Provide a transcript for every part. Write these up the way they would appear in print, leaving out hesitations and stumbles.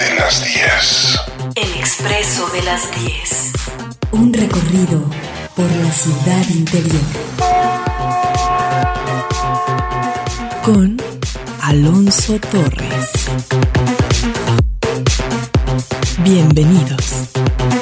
de las 10. El Expreso de las 10. Un recorrido por la ciudad interior. Con Alonso Torres. Bienvenidos.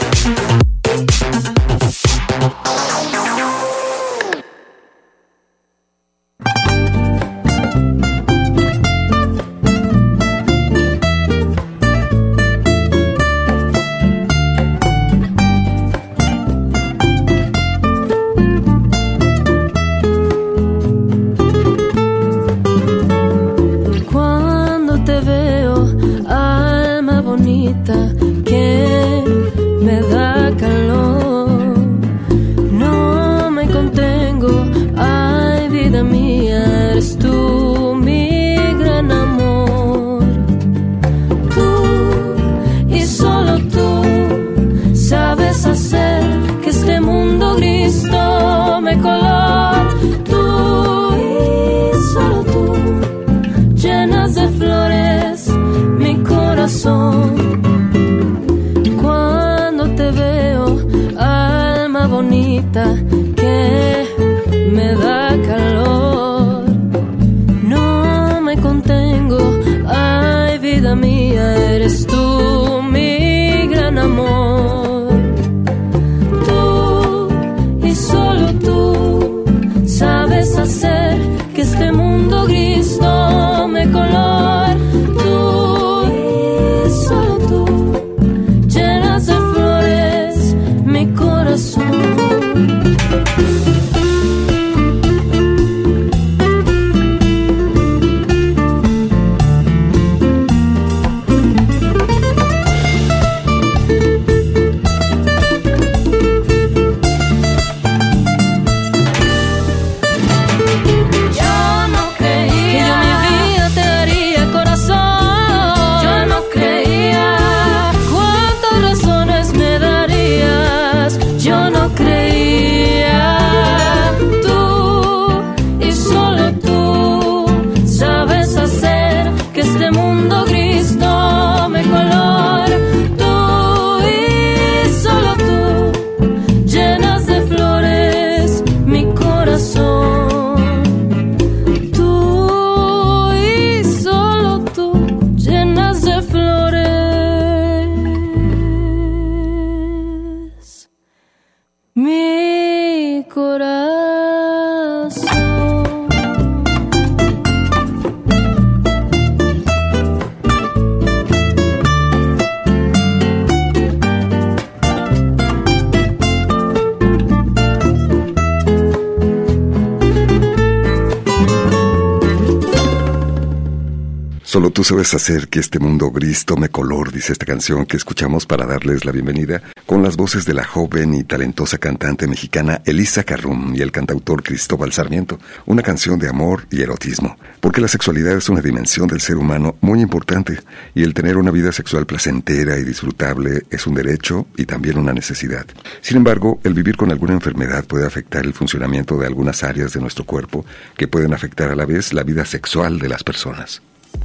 Solo tú sabes hacer que este mundo gris tome color, dice esta canción que escuchamos para darles la bienvenida, con las voces de la joven y talentosa cantante mexicana Elisa Carrum y el cantautor Cristóbal Sarmiento. Una canción de amor y erotismo, porque la sexualidad es una dimensión del ser humano muy importante, y el tener una vida sexual placentera y disfrutable es un derecho y también una necesidad. Sin embargo, el vivir con alguna enfermedad puede afectar el funcionamiento de algunas áreas de nuestro cuerpo, que pueden afectar a la vez la vida sexual de las personas.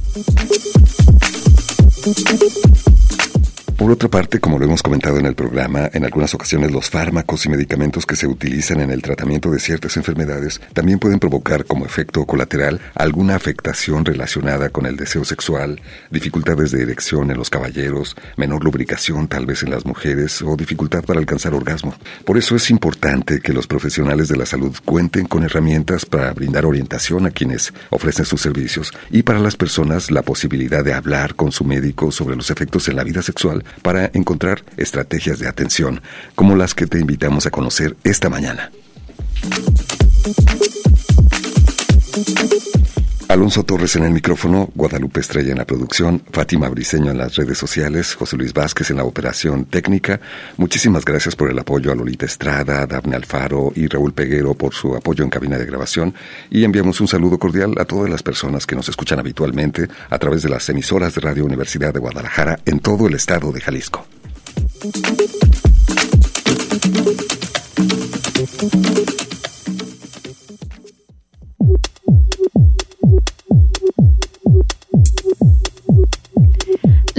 Por otra parte, como lo hemos comentado en el programa, en algunas ocasiones los fármacos y medicamentos que se utilizan en el tratamiento de ciertas enfermedades también pueden provocar como efecto colateral alguna afectación relacionada con el deseo sexual, dificultades de erección en los caballeros, menor lubricación tal vez en las mujeres o dificultad para alcanzar orgasmo. Por eso es importante que los profesionales de la salud cuenten con herramientas para brindar orientación a quienes ofrecen sus servicios y para las personas la posibilidad de hablar con su médico sobre los efectos en la vida sexual para encontrar estrategias de atención, como las que te invitamos a conocer esta mañana. Alonso Torres en el micrófono, Guadalupe Estrella en la producción, Fátima Briceño en las redes sociales, José Luis Vázquez en la operación técnica. Muchísimas gracias por el apoyo a Lolita Estrada, a Dafne Alfaro y Raúl Peguero por su apoyo en cabina de grabación. Y enviamos un saludo cordial a todas las personas que nos escuchan habitualmente a través de las emisoras de Radio Universidad de Guadalajara en todo el estado de Jalisco.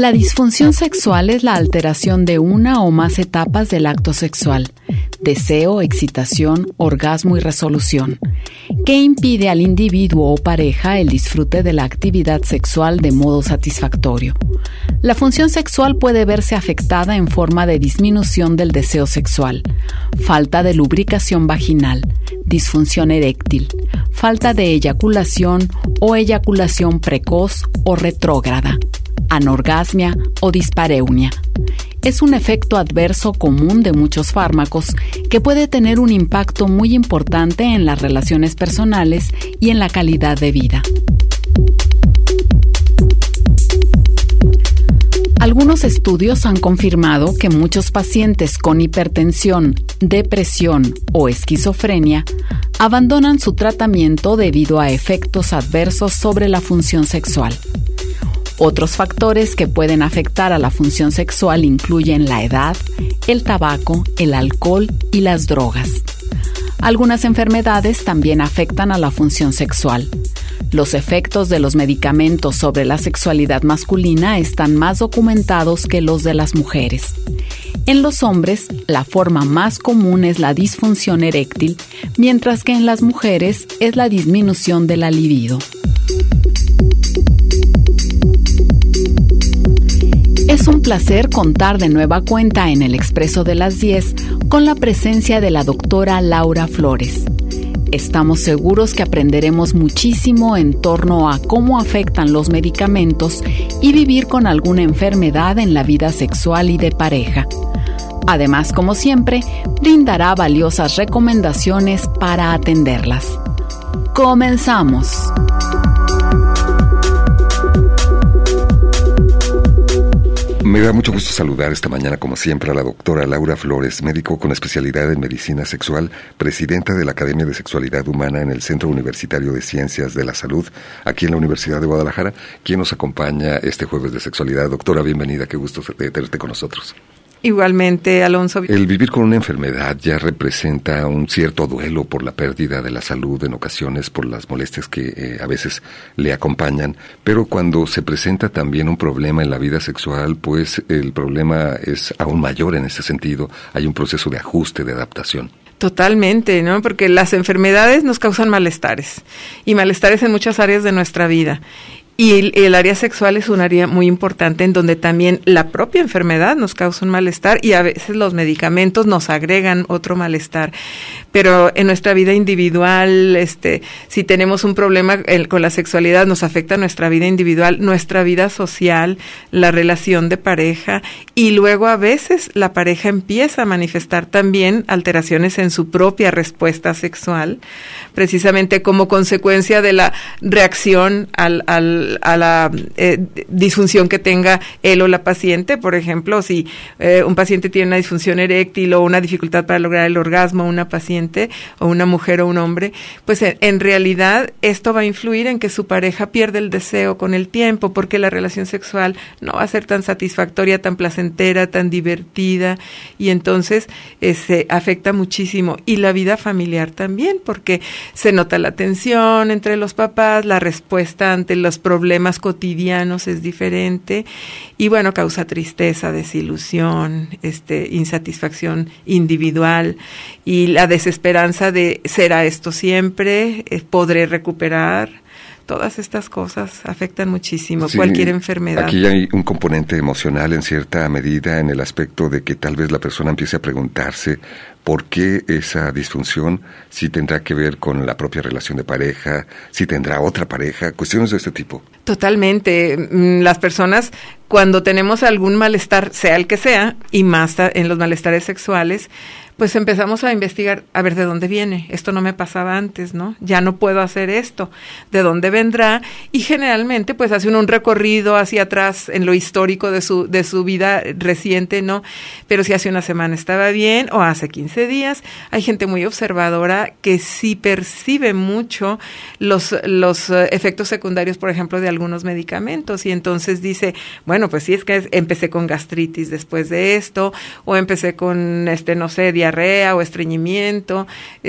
La disfunción sexual es la alteración de una o más etapas del acto sexual, deseo, excitación, orgasmo y resolución, que impide al individuo o pareja el disfrute de la actividad sexual de modo satisfactorio. La función sexual puede verse afectada en forma de disminución del deseo sexual, falta de lubricación vaginal, disfunción eréctil, falta de eyaculación o eyaculación precoz o retrógrada, anorgasmia o dispareunia. Es un efecto adverso común de muchos fármacos que puede tener un impacto muy importante en las relaciones personales y en la calidad de vida. Algunos estudios han confirmado que muchos pacientes con hipertensión, depresión o esquizofrenia abandonan su tratamiento debido a efectos adversos sobre la función sexual. Otros factores que pueden afectar a la función sexual incluyen la edad, el tabaco, el alcohol y las drogas. Algunas enfermedades también afectan a la función sexual. Los efectos de los medicamentos sobre la sexualidad masculina están más documentados que los de las mujeres. En los hombres, la forma más común es la disfunción eréctil, mientras que en las mujeres es la disminución de la libido. Es un placer contar de nueva cuenta en el Expreso de las 10 con la presencia de la doctora Laura Flores. Estamos seguros que aprenderemos muchísimo en torno a cómo afectan los medicamentos y vivir con alguna enfermedad en la vida sexual y de pareja. Además, como siempre, brindará valiosas recomendaciones para atenderlas. ¡Comenzamos! Me da mucho gusto saludar esta mañana, como siempre, a la doctora Laura Flores, médico con especialidad en medicina sexual, presidenta de la Academia de Sexualidad Humana en el Centro Universitario de Ciencias de la Salud, aquí en la Universidad de Guadalajara, quien nos acompaña este jueves de sexualidad. Doctora, bienvenida, qué gusto tenerte con nosotros. Igualmente, Alonso. El vivir con una enfermedad ya representa un cierto duelo por la pérdida de la salud, en ocasiones por las molestias que a veces le acompañan, pero cuando se presenta también un problema en la vida sexual, pues el problema es aún mayor en ese sentido. Hay un proceso de ajuste, de adaptación. Totalmente, ¿no? Porque las enfermedades nos causan malestares, y malestares en muchas áreas de nuestra vida. Y el área sexual es un área muy importante en donde también la propia enfermedad nos causa un malestar y a veces los medicamentos nos agregan otro malestar. Pero en nuestra vida individual, si tenemos un problema con la sexualidad, nos afecta nuestra vida individual, nuestra vida social, la relación de pareja, y luego a veces la pareja empieza a manifestar también alteraciones en su propia respuesta sexual, precisamente como consecuencia de la reacción a la disfunción que tenga él o la paciente. Por ejemplo, si un paciente tiene una disfunción eréctil o una dificultad para lograr el orgasmo, una paciente o una mujer o un hombre, pues en realidad esto va a influir en que su pareja pierde el deseo con el tiempo, porque la relación sexual no va a ser tan satisfactoria, tan placentera, tan divertida, y entonces se afecta muchísimo. Y la vida familiar también, porque se nota la tensión entre los papás, la respuesta ante los problemas cotidianos es diferente, y bueno, causa tristeza, desilusión, insatisfacción individual, y la desesperanza de ¿será esto siempre? ¿Podré recuperar? Todas estas cosas afectan muchísimo, sí, cualquier enfermedad. Aquí hay un componente emocional en cierta medida, en el aspecto de que tal vez la persona empiece a preguntarse por qué esa disfunción, si tendrá que ver con la propia relación de pareja, si tendrá otra pareja, cuestiones de este tipo. Totalmente. Las personas, cuando tenemos algún malestar, sea el que sea, y más en los malestares sexuales, pues empezamos a investigar, a ver de dónde viene. Esto no me pasaba antes, ¿no? Ya no puedo hacer esto. ¿De dónde vendrá? Y generalmente, pues hace un recorrido hacia atrás en lo histórico de su vida reciente, ¿no? Pero si hace una semana estaba bien, o hace 15 días, hay gente muy observadora que sí percibe mucho los efectos secundarios, por ejemplo, de algunos medicamentos, y entonces dice, bueno, bueno, pues sí, es que empecé con gastritis después de esto, o empecé con, no sé, diarrea o estreñimiento,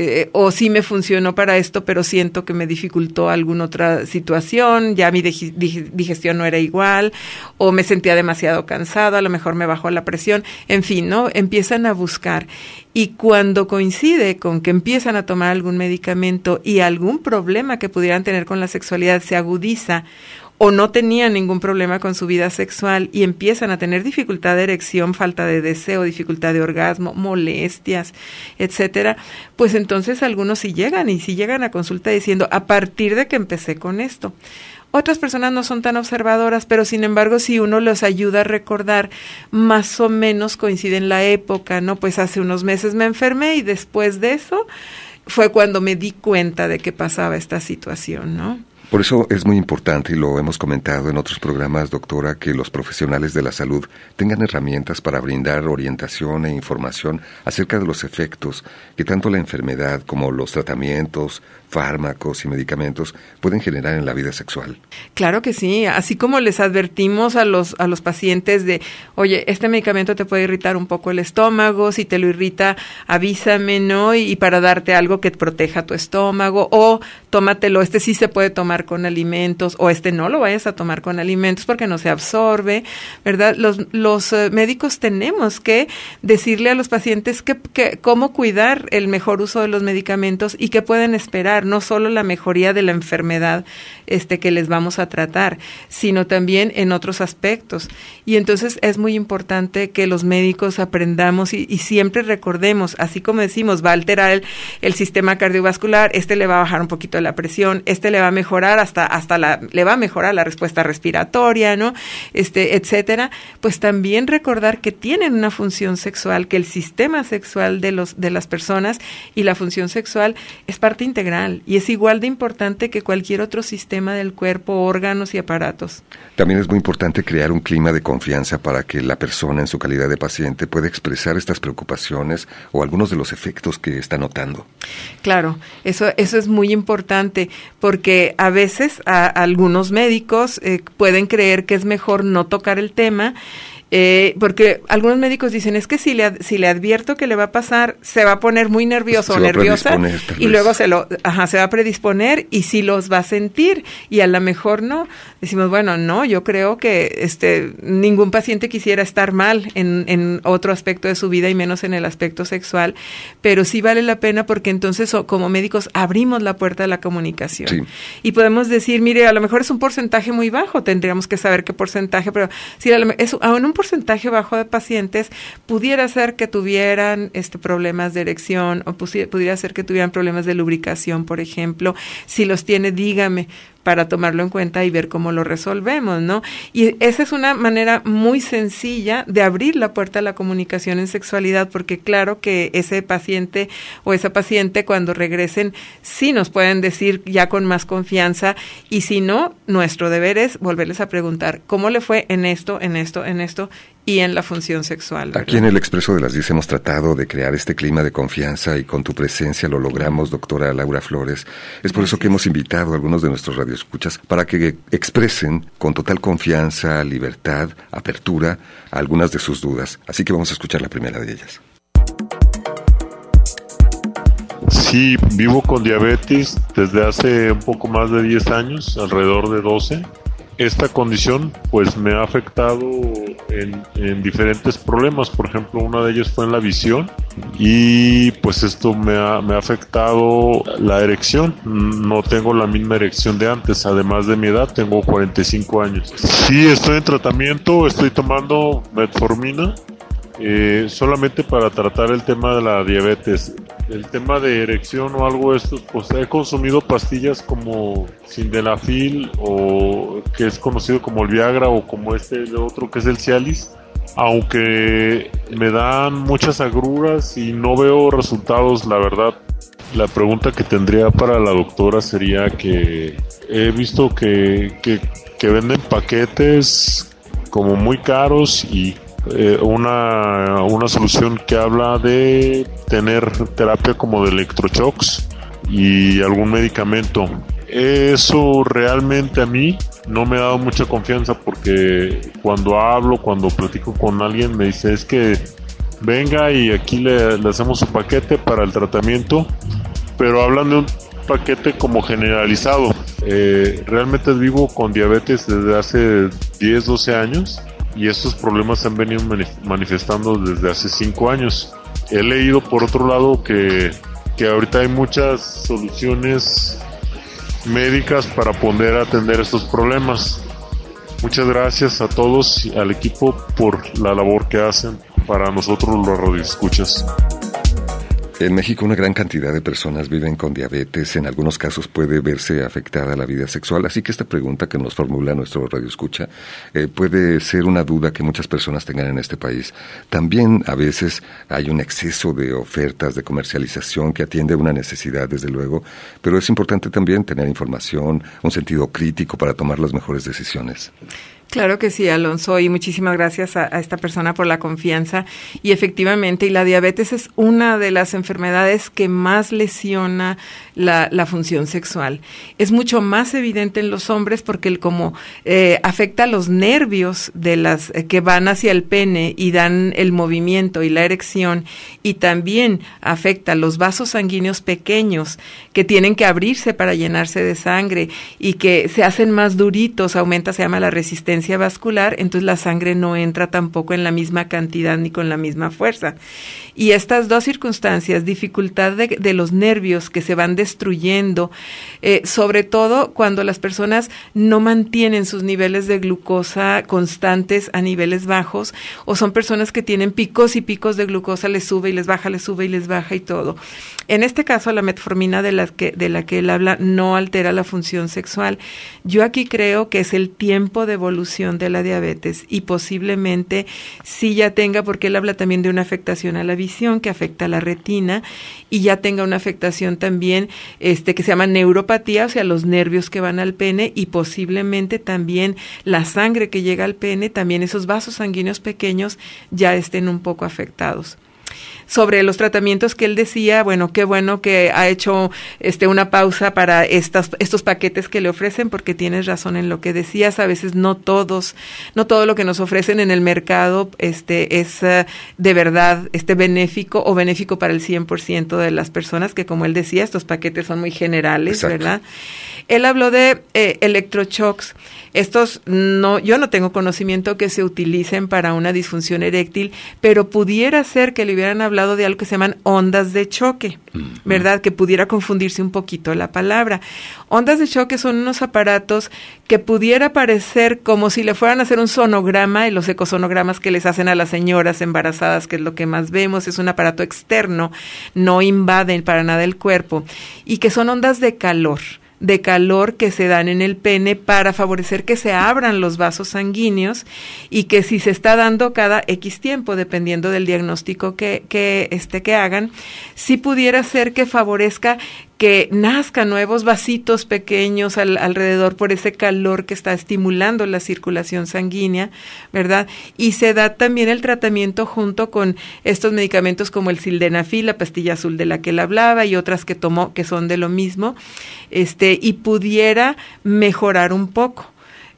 o sí me funcionó para esto, pero siento que me dificultó alguna otra situación, ya mi digestión no era igual, o me sentía demasiado cansado, a lo mejor me bajó la presión, en fin, ¿no? Empiezan a buscar. Y cuando coincide con que empiezan a tomar algún medicamento y algún problema que pudieran tener con la sexualidad se agudiza, o no tenían ningún problema con su vida sexual y empiezan a tener dificultad de erección, falta de deseo, dificultad de orgasmo, molestias, etcétera, pues entonces algunos sí llegan a consulta diciendo, a partir de que empecé con esto. Otras personas no son tan observadoras, pero sin embargo, si uno los ayuda a recordar, más o menos coincide en la época, ¿no? Pues hace unos meses me enfermé y después de eso fue cuando me di cuenta de que pasaba esta situación, ¿no? Por eso es muy importante, y lo hemos comentado en otros programas, doctora, que los profesionales de la salud tengan herramientas para brindar orientación e información acerca de los efectos que tanto la enfermedad como los tratamientos, fármacos y medicamentos pueden generar en la vida sexual. Claro que sí, así como les advertimos a los pacientes de, oye, este medicamento te puede irritar un poco el estómago, si te lo irrita, avísame, ¿no? Y para darte algo que proteja tu estómago, o tómatelo, sí se puede tomar con alimentos, o no lo vayas a tomar con alimentos porque no se absorbe, ¿verdad? Los médicos tenemos que decirle a los pacientes que cómo cuidar el mejor uso de los medicamentos y qué pueden esperar, no solo la mejoría de la enfermedad que les vamos a tratar, sino también en otros aspectos. Y entonces es muy importante que los médicos aprendamos y siempre recordemos, así como decimos, va a alterar el sistema cardiovascular, le va a bajar un poquito la presión, le va a mejorar le va a mejorar la respuesta respiratoria, ¿no? Etcétera. Pues también recordar que tienen una función sexual, que el sistema sexual de las personas y la función sexual es parte integral y es igual de importante que cualquier otro sistema del cuerpo, órganos y aparatos. También es muy importante crear un clima de confianza para que la persona en su calidad de paciente pueda expresar estas preocupaciones o algunos de los efectos que está notando. Claro, eso es muy importante porque a veces algunos médicos pueden creer que es mejor no tocar el tema, porque algunos médicos dicen, es que si le advierto que le va a pasar, se va a poner muy nervioso o nerviosa y luego se va a predisponer y sí los va a sentir y a lo mejor no. Decimos, bueno, no, yo creo que ningún paciente quisiera estar mal en otro aspecto de su vida y menos en el aspecto sexual, pero sí vale la pena porque entonces como médicos abrimos la puerta de la comunicación. Sí. Y podemos decir, mire, a lo mejor es un porcentaje muy bajo, tendríamos que saber qué porcentaje, pero si es aún un porcentaje bajo de pacientes pudiera ser que tuvieran problemas de erección o pudiera ser que tuvieran problemas de lubricación, por ejemplo. Si los tiene, dígame, para tomarlo en cuenta y ver cómo lo resolvemos, ¿no? Y esa es una manera muy sencilla de abrir la puerta a la comunicación en sexualidad, porque claro que ese paciente o esa paciente cuando regresen sí nos pueden decir ya con más confianza, y si no, nuestro deber es volverles a preguntar cómo le fue en esto y en la función sexual, ¿verdad? Aquí en el Expreso de las 10 hemos tratado de crear este clima de confianza y con tu presencia lo logramos, doctora Laura Flores. Es por eso que hemos invitado a algunos de nuestros radioescuchas para que expresen con total confianza, libertad, apertura algunas de sus dudas. Así que vamos a escuchar la primera de ellas. Sí, vivo con diabetes desde hace un poco más de 10 años, alrededor de 12. Esta condición pues me ha afectado en diferentes problemas. Por ejemplo, una de ellas fue en la visión y pues esto me ha afectado la erección. No tengo la misma erección de antes, además de mi edad, tengo 45 años. Sí, estoy en tratamiento, estoy tomando metformina solamente para tratar el tema de la diabetes. El tema de erección o algo de esto, pues he consumido pastillas como Sildenafil, o que es conocido como el Viagra, o como de otro que es el Cialis, aunque me dan muchas agruras y no veo resultados, la verdad. La pregunta que tendría para la doctora sería que he visto que venden paquetes como muy caros y una solución que habla de tener terapia como de electroshocks y algún medicamento. Eso realmente a mí no me ha dado mucha confianza, porque cuando platico con alguien, me dice, es que venga y aquí le hacemos su paquete para el tratamiento, pero hablan de un paquete como generalizado. Realmente vivo con diabetes desde hace 10, 12 años y estos problemas se han venido manifestando desde hace 5 años. He leído por otro lado que ahorita hay muchas soluciones médicas para poder atender estos problemas. Muchas gracias a todos y al equipo por la labor que hacen para nosotros los radioescuchas. En México una gran cantidad de personas viven con diabetes, en algunos casos puede verse afectada la vida sexual, así que esta pregunta que nos formula nuestro radioescucha puede ser una duda que muchas personas tengan en este país. También a veces hay un exceso de ofertas de comercialización que atiende una necesidad, desde luego, pero es importante también tener información, un sentido crítico para tomar las mejores decisiones. Claro que sí, Alonso, y muchísimas gracias a esta persona por la confianza. Y efectivamente, y la diabetes es una de las enfermedades que más lesiona la función sexual. Es mucho más evidente en los hombres porque como afecta los nervios de las que van hacia el pene y dan el movimiento y la erección, y también afecta los vasos sanguíneos pequeños que tienen que abrirse para llenarse de sangre y que se hacen más duritos, se llama la resistencia vascular, entonces la sangre no entra tampoco en la misma cantidad ni con la misma fuerza. Y estas dos circunstancias, dificultad de los nervios que se van destruyendo, sobre todo cuando las personas no mantienen sus niveles de glucosa constantes a niveles bajos, o son personas que tienen picos y picos de glucosa, les sube y les baja, les sube y les baja y todo. En este caso, la metformina de la que él habla no altera la función sexual. Yo aquí creo que es el tiempo de evolución de la diabetes y posiblemente sí ya tenga, porque él habla también de una afectación a la visión que afecta a la retina y ya tenga una afectación también que se llama neuropatía, o sea, los nervios que van al pene, y posiblemente también la sangre que llega al pene, también esos vasos sanguíneos pequeños ya estén un poco afectados. Sobre los tratamientos que él decía, bueno, qué bueno que ha hecho una pausa para estos paquetes que le ofrecen, porque tienes razón en lo que decías, a veces no todo lo que nos ofrecen en el mercado es de verdad benéfico o benéfico para el 100% de las personas, que como él decía, estos paquetes son muy generales. Exacto. ¿Verdad? Él habló de electroshocks. Estos yo no tengo conocimiento que se utilicen para una disfunción eréctil, pero pudiera ser que le hubieran hablado de algo que se llaman ondas de choque, ¿verdad? Que pudiera confundirse un poquito la palabra. Ondas de choque son unos aparatos que pudiera parecer como si le fueran a hacer un sonograma, y los ecosonogramas que les hacen a las señoras embarazadas, que es lo que más vemos, es un aparato externo, no invaden para nada el cuerpo, y que son ondas de calor que se dan en el pene para favorecer que se abran los vasos sanguíneos, y que si se está dando cada X tiempo, dependiendo del diagnóstico que hagan, sí pudiera ser que favorezca que nazcan nuevos vasitos pequeños alrededor por ese calor que está estimulando la circulación sanguínea, ¿verdad? Y se da también el tratamiento junto con estos medicamentos como el sildenafil, la pastilla azul de la que él hablaba, y otras que tomó que son de lo mismo, y pudiera mejorar un poco.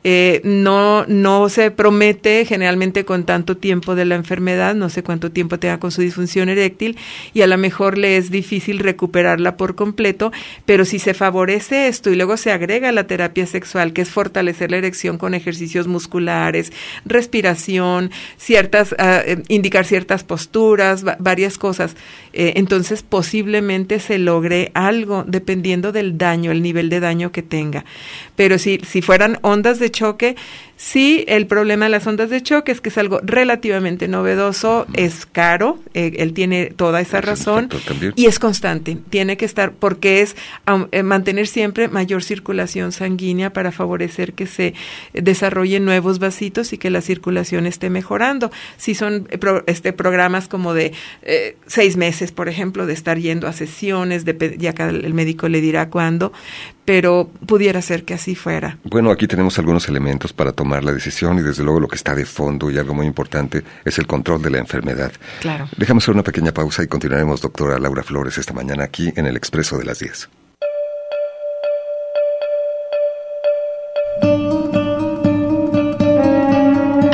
No se promete generalmente con tanto tiempo de la enfermedad, no sé cuánto tiempo tenga con su disfunción eréctil, y a lo mejor le es difícil recuperarla por completo, pero si se favorece esto y luego se agrega la terapia sexual, que es fortalecer la erección con ejercicios musculares, respiración, indicar ciertas posturas, varias cosas, entonces posiblemente se logre algo dependiendo del daño, el nivel de daño que tenga. Pero si fueran ondas de choque, sí, el problema de las ondas de choque es que es algo relativamente novedoso, es caro, él tiene toda esa razón, y es constante, tiene que estar, porque es mantener siempre mayor circulación sanguínea para favorecer que se desarrollen nuevos vasitos y que la circulación esté mejorando. Si son programas como de 6 meses, por ejemplo, de estar yendo a sesiones, ya que el médico le dirá cuándo, pero pudiera ser que así fuera. Bueno, aquí tenemos algunos elementos para tomar la decisión, y desde luego lo que está de fondo y algo muy importante es el control de la enfermedad. Claro. Dejamos hacer una pequeña pausa y continuaremos, doctora Laura Flores, esta mañana aquí en el Expreso de las 10.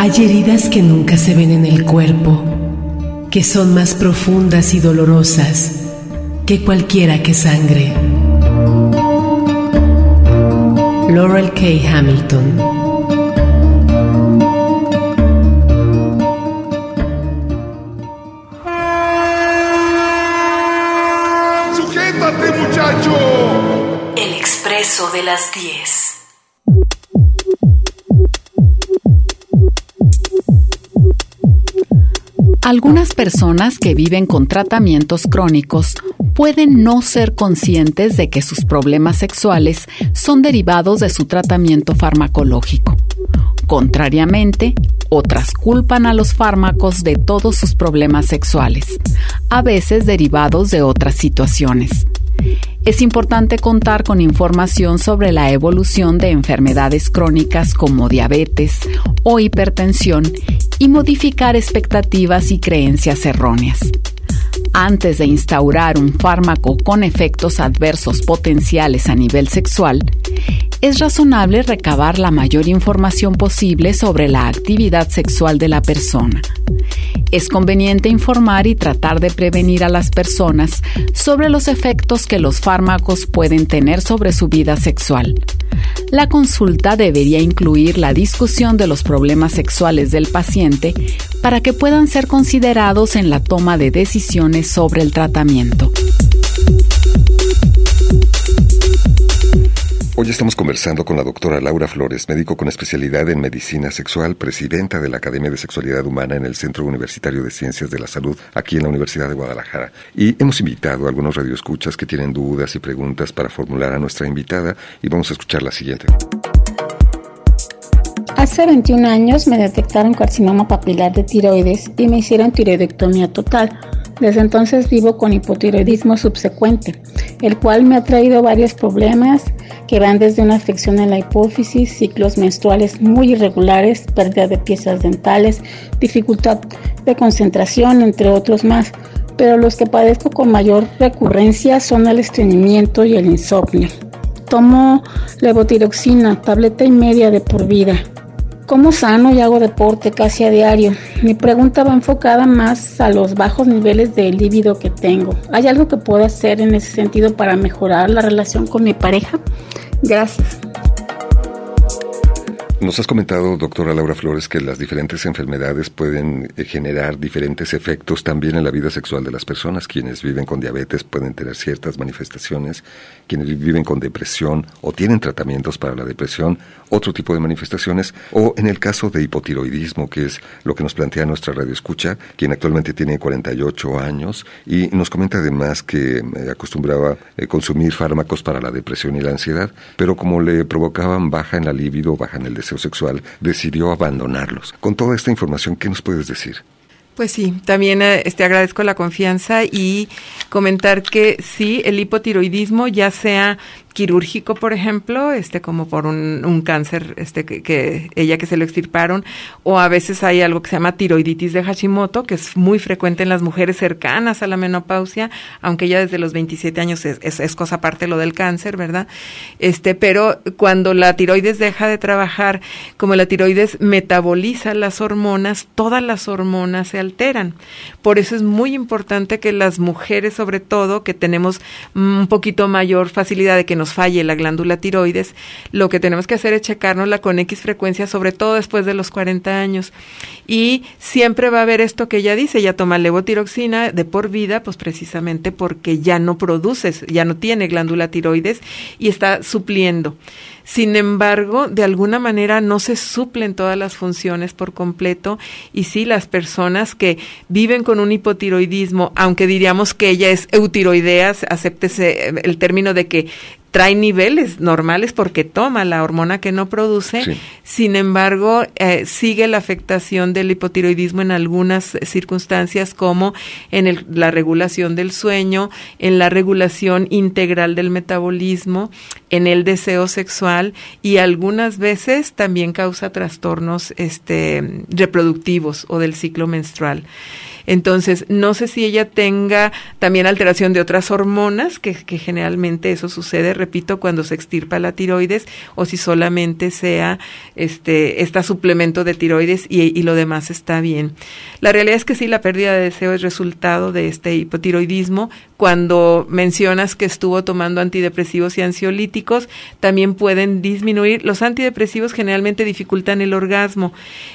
Hay heridas que nunca se ven en el cuerpo, que son más profundas y dolorosas que cualquiera que sangre. Laurel K. Hamilton. ¡Sujétate, muchacho! El Expreso de las 10. Algunas personas que viven con tratamientos crónicos pueden no ser conscientes de que sus problemas sexuales son derivados de su tratamiento farmacológico. Contrariamente, otras culpan a los fármacos de todos sus problemas sexuales, a veces derivados de otras situaciones. Es importante contar con información sobre la evolución de enfermedades crónicas como diabetes o hipertensión y modificar expectativas y creencias erróneas. Antes de instaurar un fármaco con efectos adversos potenciales a nivel sexual, es razonable recabar la mayor información posible sobre la actividad sexual de la persona. Es conveniente informar y tratar de prevenir a las personas sobre los efectos que los fármacos pueden tener sobre su vida sexual. La consulta debería incluir la discusión de los problemas sexuales del paciente para que puedan ser considerados en la toma de decisiones sobre el tratamiento. Hoy estamos conversando con la doctora Laura Flores, médico con especialidad en medicina sexual, presidenta de la Academia de Sexualidad Humana en el Centro Universitario de Ciencias de la Salud, aquí en la Universidad de Guadalajara. Y hemos invitado a algunos radioescuchas que tienen dudas y preguntas para formular a nuestra invitada, y vamos a escuchar la siguiente. Hace 21 años me detectaron carcinoma papilar de tiroides y me hicieron tiroidectomía total. Desde entonces vivo con hipotiroidismo subsecuente, el cual me ha traído varios problemas que van desde una afección en la hipófisis, ciclos menstruales muy irregulares, pérdida de piezas dentales, dificultad de concentración, entre otros más. Pero los que padezco con mayor recurrencia son el estreñimiento y el insomnio. Tomo levotiroxina, tableta y media de por vida. Como sano y hago deporte casi a diario. Mi pregunta va enfocada más a los bajos niveles de líbido que tengo. ¿Hay algo que puedo hacer en ese sentido para mejorar la relación con mi pareja? Gracias. Nos has comentado, doctora Laura Flores, que las diferentes enfermedades pueden generar diferentes efectos también en la vida sexual de las personas. Quienes viven con diabetes pueden tener ciertas manifestaciones, quienes viven con depresión o tienen tratamientos para la depresión, otro tipo de manifestaciones, o en el caso de hipotiroidismo, que es lo que nos plantea nuestra radioescucha, quien actualmente tiene 48 años y nos comenta además que acostumbraba consumir fármacos para la depresión y la ansiedad, pero como le provocaban baja en la libido, baja en el deseo sexual, decidió abandonarlos. Con toda esta información, ¿qué nos puedes decir? Pues sí, también agradezco la confianza y comentar que sí, el hipotiroidismo, ya sea quirúrgico, por ejemplo, como por un cáncer que ella que se lo extirparon, o a veces hay algo que se llama tiroiditis de Hashimoto, que es muy frecuente en las mujeres cercanas a la menopausia, aunque ya desde los 27 años es cosa aparte lo del cáncer, ¿verdad? Pero cuando la tiroides deja de trabajar, como la tiroides metaboliza las hormonas, todas las hormonas se alteran. Por eso es muy importante que las mujeres, sobre todo, que tenemos un poquito mayor facilidad de que nos falle la glándula tiroides, lo que tenemos que hacer es checárnosla con X frecuencia, sobre todo después de los 40 años. Y siempre va a haber esto que ella dice, ella toma levotiroxina de por vida, pues precisamente porque ya no produce, ya no tiene glándula tiroides y está supliendo. Sin embargo, de alguna manera no se suplen todas las funciones por completo, y sí, las personas que viven con un hipotiroidismo, aunque diríamos que ella es eutiroidea, acéptese el término de que trae niveles normales porque toma la hormona que no produce, sí. Sin embargo, sigue la afectación del hipotiroidismo en algunas circunstancias, como en la regulación del sueño, en la regulación integral del metabolismo, en el deseo sexual, y algunas veces también causa trastornos reproductivos o del ciclo menstrual. Entonces, no sé si ella tenga también alteración de otras hormonas, que generalmente eso sucede, repito, cuando se extirpa la tiroides, o si solamente sea este suplemento de tiroides y lo demás está bien. La realidad es que sí, la pérdida de deseo es resultado de este hipotiroidismo. Cuando mencionas que estuvo tomando antidepresivos y ansiolíticos, también pueden disminuir. Los antidepresivos generalmente dificultan el orgasmo.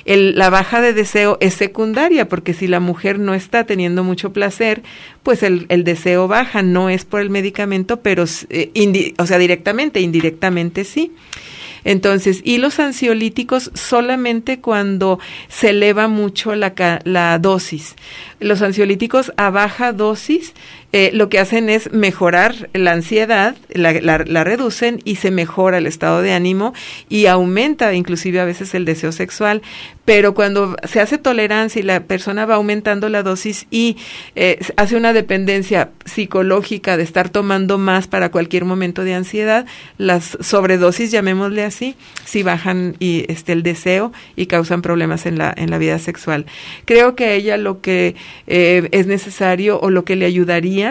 La baja de deseo es secundaria, porque si la mujer no está teniendo mucho placer, pues el deseo baja. No es por el medicamento, pero directamente, indirectamente sí. Entonces, y los ansiolíticos solamente cuando se eleva mucho la dosis. Los ansiolíticos a baja dosis lo que hacen es mejorar la ansiedad, la reducen y se mejora el estado de ánimo y aumenta inclusive a veces el deseo sexual. Pero cuando se hace tolerancia y la persona va aumentando la dosis y hace una dependencia psicológica de estar tomando más para cualquier momento de ansiedad, las sobredosis, llamémosle así, sí bajan el deseo y causan problemas en la vida sexual. Creo que a ella lo que es necesario o lo que le ayudaría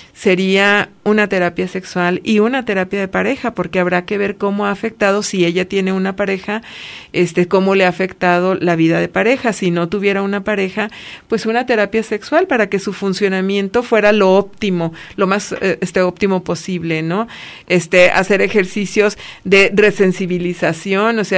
sería una terapia sexual y una terapia de pareja, porque habrá que ver cómo ha afectado, si ella tiene una pareja, cómo le ha afectado la vida de pareja. Si no tuviera una pareja, pues una terapia sexual para que su funcionamiento fuera lo óptimo, lo más óptimo posible, ¿no? Hacer ejercicios de resensibilización, o sea,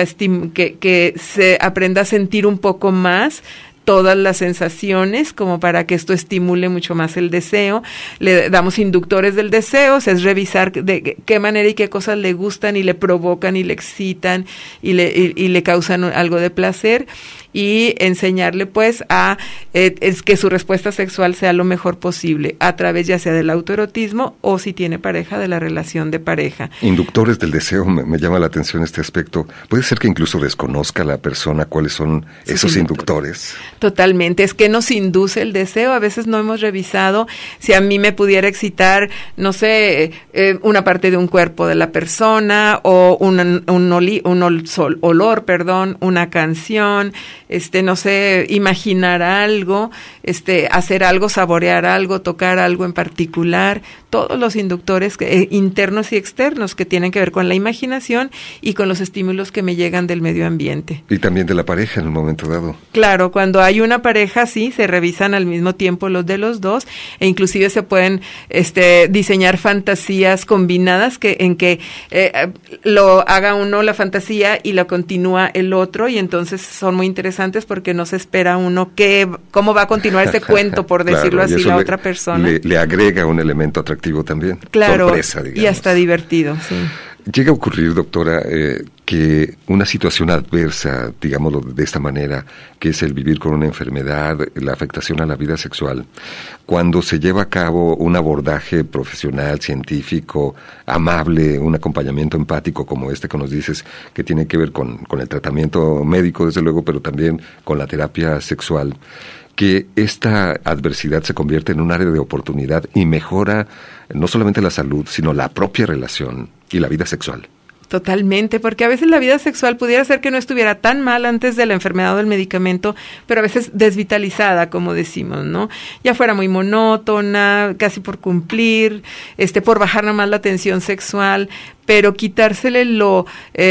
que se aprenda a sentir un poco más todas las sensaciones, como para que esto estimule mucho más el deseo. Le damos inductores del deseo, o sea, es revisar de qué manera y qué cosas le gustan y le provocan y le excitan y le causan algo de placer, y enseñarle pues a que su respuesta sexual sea lo mejor posible, a través ya sea del autoerotismo o, si tiene pareja, de la relación de pareja. Inductores del deseo, me llama la atención este aspecto. ¿Puede ser que incluso desconozca la persona cuáles son esos inductores? Totalmente, es que nos induce el deseo. A veces no hemos revisado si a mí me pudiera excitar, no sé, una parte de un cuerpo de la persona, o olor, una canción, no sé, imaginar algo, hacer algo, saborear algo, tocar algo en particular. Todos los inductores internos y externos que tienen que ver con la imaginación y con los estímulos que me llegan del medio ambiente. Y también de la pareja en un momento dado. Claro, cuando hay una pareja, sí, se revisan al mismo tiempo los de los dos, e inclusive se pueden diseñar fantasías combinadas en que lo haga uno la fantasía y lo continúa el otro, y entonces son muy interesantes porque no se espera uno cómo va a continuar ese cuento, por decirlo así, la otra persona. Le agrega un elemento atractivo también. Claro, sorpresa, digamos. Y hasta divertido, sí. ¿Llega a ocurrir, doctora, que una situación adversa, digámoslo de esta manera, que es el vivir con una enfermedad, la afectación a la vida sexual, cuando se lleva a cabo un abordaje profesional, científico, amable, un acompañamiento empático como este que nos dices, que tiene que ver con el tratamiento médico, desde luego, pero también con la terapia sexual, que esta adversidad se convierte en un área de oportunidad y mejora no solamente la salud, sino la propia relación y la vida sexual? Totalmente, porque a veces la vida sexual pudiera ser que no estuviera tan mal antes de la enfermedad o del medicamento, pero a veces desvitalizada, como decimos, ¿no? Ya fuera muy monótona, casi por cumplir, por bajar nada más la tensión sexual, pero quitársele lo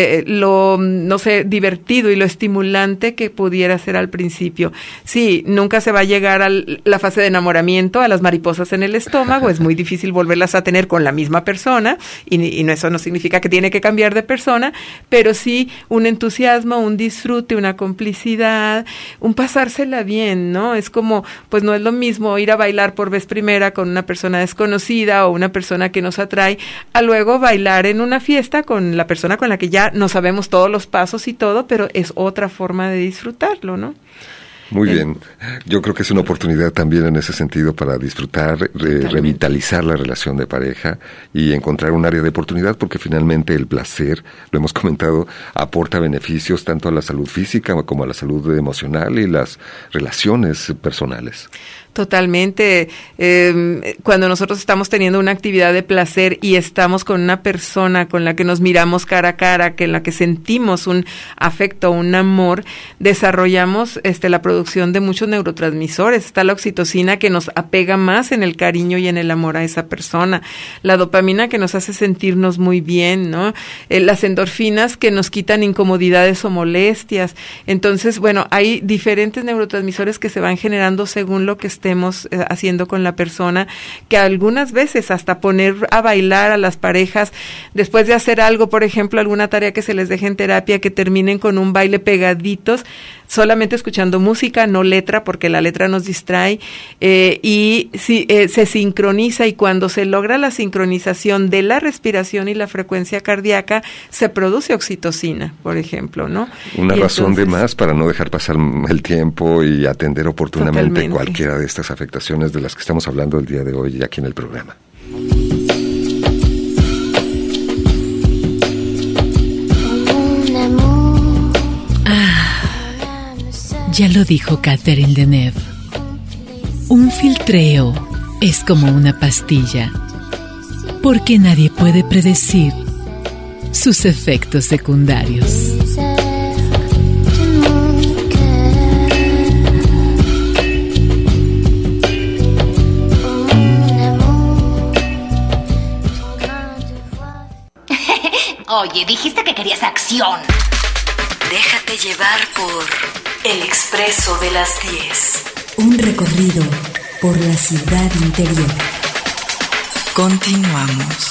no sé, divertido y lo estimulante que pudiera ser al principio. Sí, nunca se va a llegar a la fase de enamoramiento, a las mariposas en el estómago, es muy difícil volverlas a tener con la misma persona, y eso no significa que tiene que cambiar de persona, pero sí un entusiasmo, un disfrute, una complicidad, un pasársela bien, ¿no? Es como, pues no es lo mismo ir a bailar por vez primera con una persona desconocida o una persona que nos atrae, a luego bailar en una fiesta con la persona con la que ya no sabemos todos los pasos y todo, pero es otra forma de disfrutarlo, ¿no? Muy bien. Yo creo que es una oportunidad también en ese sentido para disfrutar, revitalizar la relación de pareja y encontrar un área de oportunidad, porque finalmente el placer, lo hemos comentado, aporta beneficios tanto a la salud física como a la salud emocional y las relaciones personales. Totalmente. Cuando nosotros estamos teniendo una actividad de placer y estamos con una persona con la que nos miramos cara a cara, en la que sentimos un afecto, un amor, desarrollamos la producción de muchos neurotransmisores. Está la oxitocina, que nos apega más en el cariño y en el amor a esa persona. La dopamina, que nos hace sentirnos muy bien, ¿no? Las endorfinas, que nos quitan incomodidades o molestias. Entonces, bueno, hay diferentes neurotransmisores que se van generando según lo que estemos haciendo con la persona, que algunas veces hasta poner a bailar a las parejas después de hacer algo, por ejemplo, alguna tarea que se les deje en terapia, que terminen con un baile pegaditos, solamente escuchando música, no letra, porque la letra nos distrae, y se sincroniza, y cuando se logra la sincronización de la respiración y la frecuencia cardíaca, se produce oxitocina, por ejemplo, ¿no? Una razón de más para no dejar pasar el tiempo y atender oportunamente cualquiera de estas afectaciones de las que estamos hablando el día de hoy aquí en el programa. Ya lo dijo Catherine Deneuve. Un filtreo es como una pastilla, porque nadie puede predecir sus efectos secundarios. Oye, dijiste que querías acción. Déjate llevar por El Expreso de las 10. Un recorrido por la ciudad interior. Continuamos.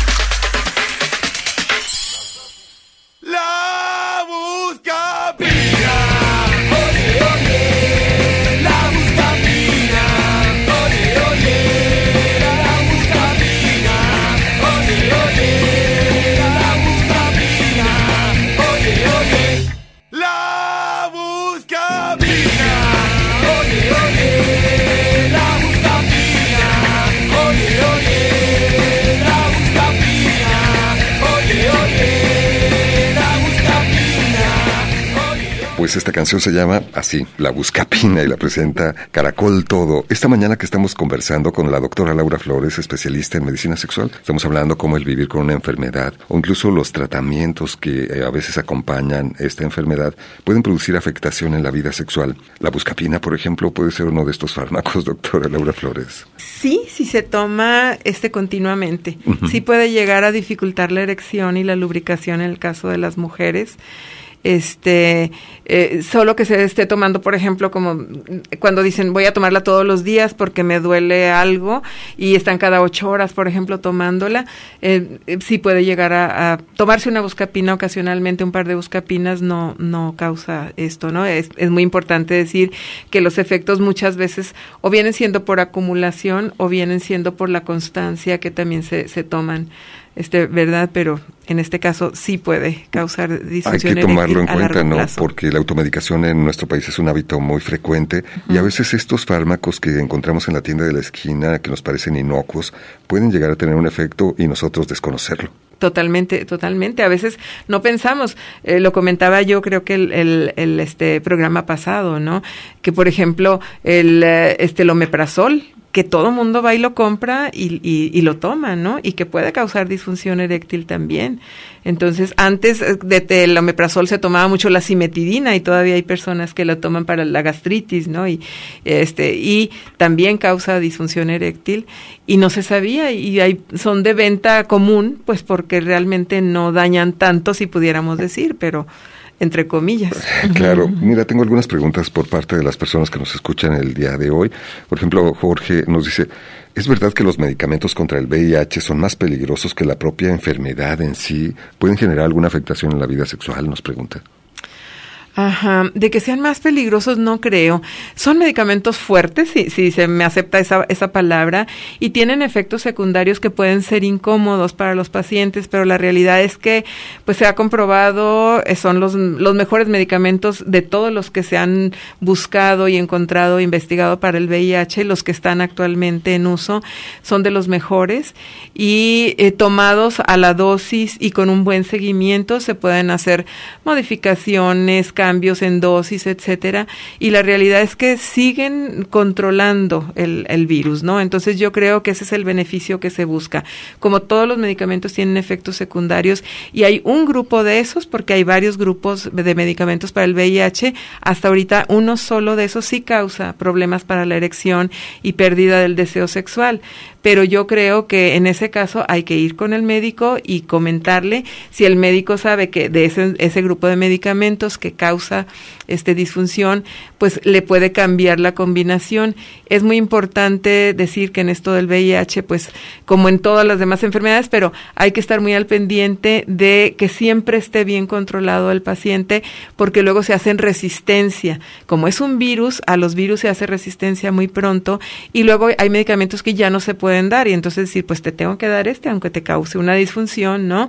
La Buscapina. Oye, oye. La Buscapina. Oye, oye. La Buscapina. Oye, oye. La Buscapina. Oye, oye. La Buscapina. Oye, oye. La Buscapina. Oye, oye. La Buscapina. Oye, oye. La Buscapina. Pues esta canción se llama así, La Buscapina, y la presenta Caracol Todo. Esta mañana que estamos conversando con la doctora Laura Flores, especialista en medicina sexual, estamos hablando cómo el vivir con una enfermedad o incluso los tratamientos que a veces acompañan esta enfermedad pueden producir afectación en la vida sexual. La buscapina, por ejemplo, puede ser uno de estos fármacos, doctora Laura Flores. Sí, si se toma continuamente. Sí puede llegar a dificultar la erección y la lubricación en el caso de las mujeres. Solo que se esté tomando, por ejemplo, como cuando dicen voy a tomarla todos los días porque me duele algo y están cada 8 horas, por ejemplo, tomándola, sí puede llegar a tomarse una buscapina ocasionalmente, un par de buscapinas no causa esto, ¿no? Es muy importante decir que los efectos muchas veces o vienen siendo por acumulación o vienen siendo por la constancia que también se toman. ¿Verdad? Pero en este caso sí puede causar disfunción. Hay que tomarlo en cuenta, ¿no? Plazo. Porque la automedicación en nuestro país es un hábito muy frecuente y a veces estos fármacos que encontramos en la tienda de la esquina, que nos parecen inocuos, pueden llegar a tener un efecto y nosotros desconocerlo. Totalmente. A veces no pensamos, lo comentaba yo creo que el programa pasado, ¿no? Que por ejemplo el omeprazol, que todo mundo va y lo compra y lo toma, ¿no? Y que puede causar disfunción eréctil también. Entonces, antes del omeprazol se tomaba mucho la cimetidina y todavía hay personas que lo toman para la gastritis, ¿no? Y también causa disfunción eréctil y no se sabía y son de venta común, pues porque realmente no dañan tanto, si pudiéramos decir, pero entre comillas. Claro. Mira, tengo algunas preguntas por parte de las personas que nos escuchan el día de hoy. Por ejemplo, Jorge nos dice, ¿es verdad que los medicamentos contra el VIH son más peligrosos que la propia enfermedad en sí? ¿Pueden generar alguna afectación en la vida sexual? Nos pregunta. Ajá, de que sean más peligrosos no creo. Son medicamentos fuertes, si se me acepta esa palabra, y tienen efectos secundarios que pueden ser incómodos para los pacientes, pero la realidad es que pues se ha comprobado, son los mejores medicamentos de todos los que se han buscado y encontrado, investigado para el VIH, los que están actualmente en uso son de los mejores y tomados a la dosis y con un buen seguimiento se pueden hacer modificaciones, cambios en dosis, etcétera, y la realidad es que siguen controlando el virus, ¿no? Entonces yo creo que ese es el beneficio que se busca. Como todos los medicamentos tienen efectos secundarios, y hay un grupo de esos, porque hay varios grupos de medicamentos para el VIH, hasta ahorita uno solo de esos sí causa problemas para la erección y pérdida del deseo sexual. Pero yo creo que en ese caso hay que ir con el médico y comentarle. Si el médico sabe que de ese grupo de medicamentos que causa disfunción, pues le puede cambiar la combinación. Es muy importante decir que en esto del VIH, pues como en todas las demás enfermedades, pero hay que estar muy al pendiente de que siempre esté bien controlado el paciente, porque luego se hacen resistencia. Como es un virus, a los virus se hace resistencia muy pronto, y luego hay medicamentos que ya no se pueden dar, y entonces decir, pues te tengo que dar aunque te cause una disfunción, ¿no?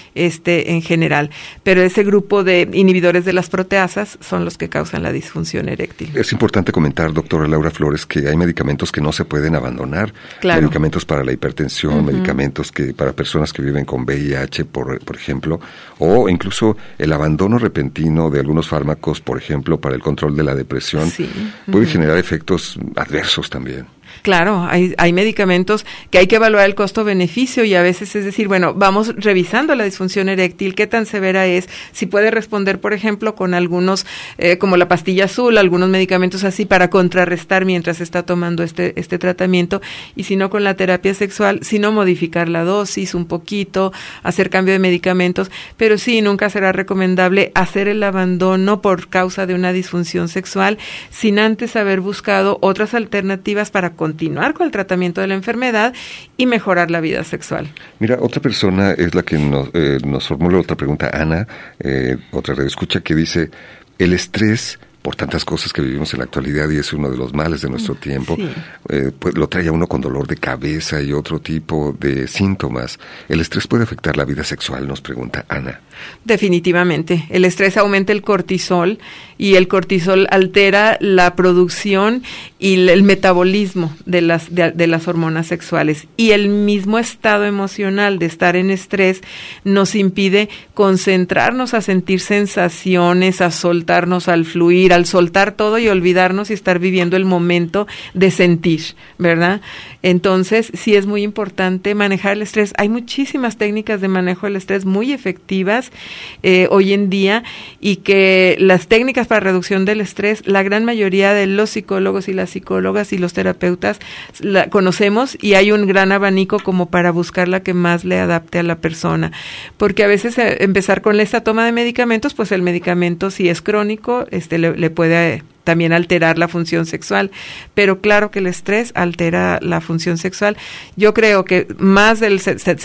En general. Pero ese grupo de inhibidores de las proteasas son los que causan la disfunción eréctil. Es importante comentar, doctora Laura Flores, que hay medicamentos que no se pueden abandonar. Claro. Medicamentos para la hipertensión, medicamentos que para personas que viven con VIH, por ejemplo, o incluso el abandono repentino de algunos fármacos, por ejemplo, para el control de la depresión, puede generar efectos adversos también. Claro, hay medicamentos que hay que evaluar el costo-beneficio, y a veces es decir, bueno, vamos revisando la disfunción eréctil, qué tan severa es, si puede responder, por ejemplo, con algunos, como la pastilla azul, algunos medicamentos así para contrarrestar mientras está tomando este tratamiento, y si no con la terapia sexual, si no modificar la dosis un poquito, hacer cambio de medicamentos, pero sí, nunca será recomendable hacer el abandono por causa de una disfunción sexual sin antes haber buscado otras alternativas para continuar con el tratamiento de la enfermedad y mejorar la vida sexual. Mira, otra persona es la que nos formula otra pregunta, Ana, otra radioescucha, que dice, el estrés por tantas cosas que vivimos en la actualidad, y es uno de los males de nuestro tiempo, pues lo trae a uno con dolor de cabeza y otro tipo de síntomas. ¿El estrés puede afectar la vida sexual?, nos pregunta Ana. Definitivamente. El estrés aumenta el cortisol, y el cortisol altera la producción y el metabolismo de las hormonas sexuales. Y el mismo estado emocional de estar en estrés nos impide concentrarnos, a sentir sensaciones, a soltarnos, al fluir, al soltar todo y olvidarnos y estar viviendo el momento de sentir, ¿verdad? Entonces, sí es muy importante manejar el estrés. Hay muchísimas técnicas de manejo del estrés muy efectivas hoy en día, y que las técnicas para reducción del estrés, la gran mayoría de los psicólogos y las psicólogas y los terapeutas la conocemos, y hay un gran abanico como para buscar la que más le adapte a la persona. Porque a veces empezar con esta toma de medicamentos, pues el medicamento, si es crónico, le puede también alterar la función sexual, pero claro que el estrés altera la función sexual. Yo creo que más del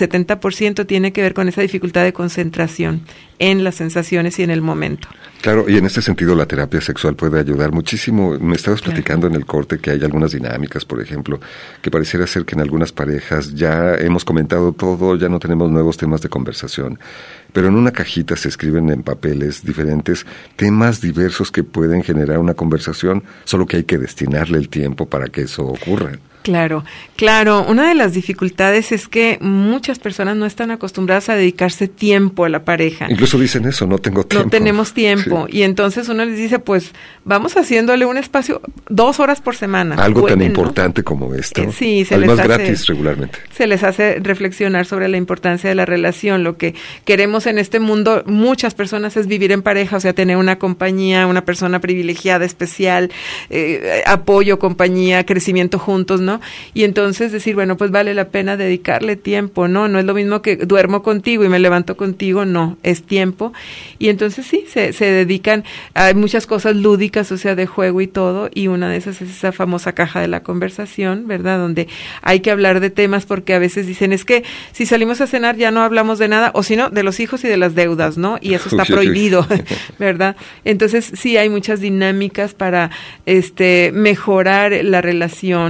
70% tiene que ver con esa dificultad de concentración en las sensaciones y en el momento. Claro, y en este sentido la terapia sexual puede ayudar muchísimo. Me estabas platicando en el corte que hay algunas dinámicas, por ejemplo, que pareciera ser que en algunas parejas ya hemos comentado todo, ya no tenemos nuevos temas de conversación, pero en una cajita se escriben en papeles diferentes temas diversos que pueden generar una conversación, solo que hay que destinarle el tiempo para que eso ocurra. Claro. Una de las dificultades es que muchas personas no están acostumbradas a dedicarse tiempo a la pareja. Incluso dicen eso, no tengo tiempo. No tenemos tiempo. Sí. Y entonces uno les dice, pues, vamos haciéndole un espacio 2 horas por semana. Algo tan importante como esto. Sí, además gratis regularmente. Se les hace reflexionar sobre la importancia de la relación. Lo que queremos en este mundo, muchas personas, es vivir en pareja, o sea, tener una compañía, una persona privilegiada, especial, apoyo, compañía, crecimiento juntos, ¿no? Y entonces decir, bueno, pues vale la pena dedicarle tiempo, ¿no? No es lo mismo que duermo contigo y me levanto contigo, no, es tiempo. Y entonces sí, se dedican a muchas cosas lúdicas, o sea, de juego y todo, y una de esas es esa famosa caja de la conversación, ¿verdad? Donde hay que hablar de temas, porque a veces dicen, es que si salimos a cenar ya no hablamos de nada, o si no, de los hijos y de las deudas, ¿no? Y eso está prohibido, ¿verdad? Entonces sí hay muchas dinámicas para mejorar la relación, y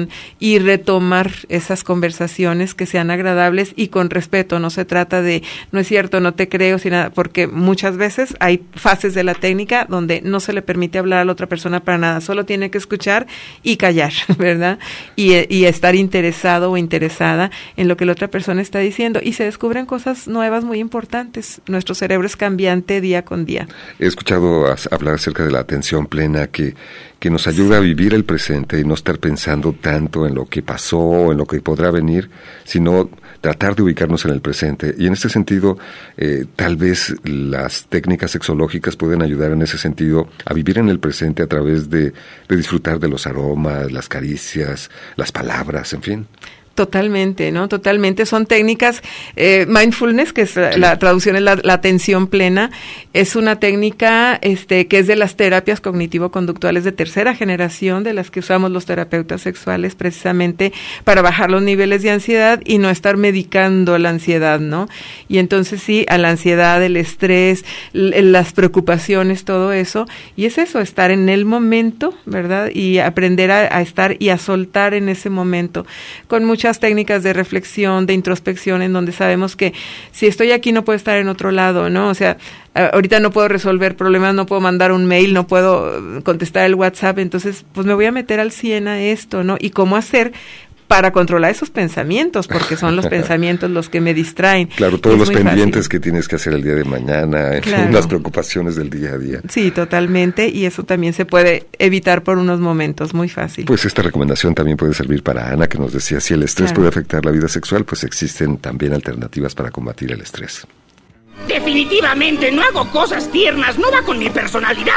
y retomar esas conversaciones que sean agradables y con respeto. No se trata de, no es cierto, no te creo, sino nada, porque muchas veces hay fases de la técnica donde no se le permite hablar a la otra persona para nada, solo tiene que escuchar y callar, ¿verdad? Y estar interesado o interesada en lo que la otra persona está diciendo, y se descubren cosas nuevas muy importantes. Nuestro cerebro es cambiante día con día. He escuchado hablar acerca de la atención plena que nos ayuda a vivir el presente y no estar pensando tanto en lo que pasó, en lo que podrá venir, sino tratar de ubicarnos en el presente. Y en este sentido, tal vez las técnicas sexológicas pueden ayudar en ese sentido a vivir en el presente a través de disfrutar de los aromas, las caricias, las palabras, en fin. Totalmente, ¿no? Totalmente. Son técnicas, mindfulness, que es la traducción es la atención plena, es una técnica que es de las terapias cognitivo-conductuales de tercera generación, de las que usamos los terapeutas sexuales precisamente para bajar los niveles de ansiedad y no estar medicando la ansiedad, ¿no? Y entonces sí, a la ansiedad, el estrés, las preocupaciones, todo eso, y es eso, estar en el momento, ¿verdad? Y aprender a estar y a soltar en ese momento, con muchas técnicas de reflexión, de introspección, en donde sabemos que si estoy aquí no puedo estar en otro lado, ¿no? O sea, ahorita no puedo resolver problemas, no puedo mandar un mail, no puedo contestar el WhatsApp, entonces pues me voy a meter al 100 a esto, ¿no? Y cómo hacer para controlar esos pensamientos, porque son los pensamientos los que me distraen. Claro, todos los pendientes que tienes que hacer el día de mañana, en fin, las preocupaciones del día a día. Sí, totalmente, y eso también se puede evitar por unos momentos, muy fácil. Pues esta recomendación también puede servir para Ana, que nos decía, si el estrés puede afectar la vida sexual, pues existen también alternativas para combatir el estrés. Definitivamente no hago cosas tiernas, no va con mi personalidad.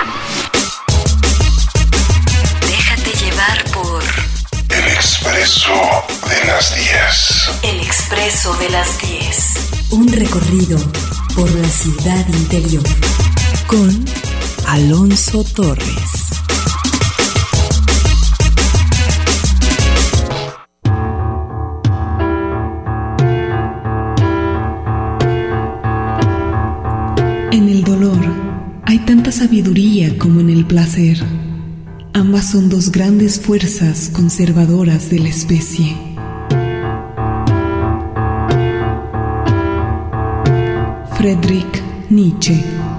Déjate llevar por... El Expreso de las 10. El Expreso de las 10. Un recorrido por la ciudad interior. Con Alonso Torres. En el dolor hay tanta sabiduría como en el placer. Ambas son dos grandes fuerzas conservadoras de la especie. Friedrich Nietzsche.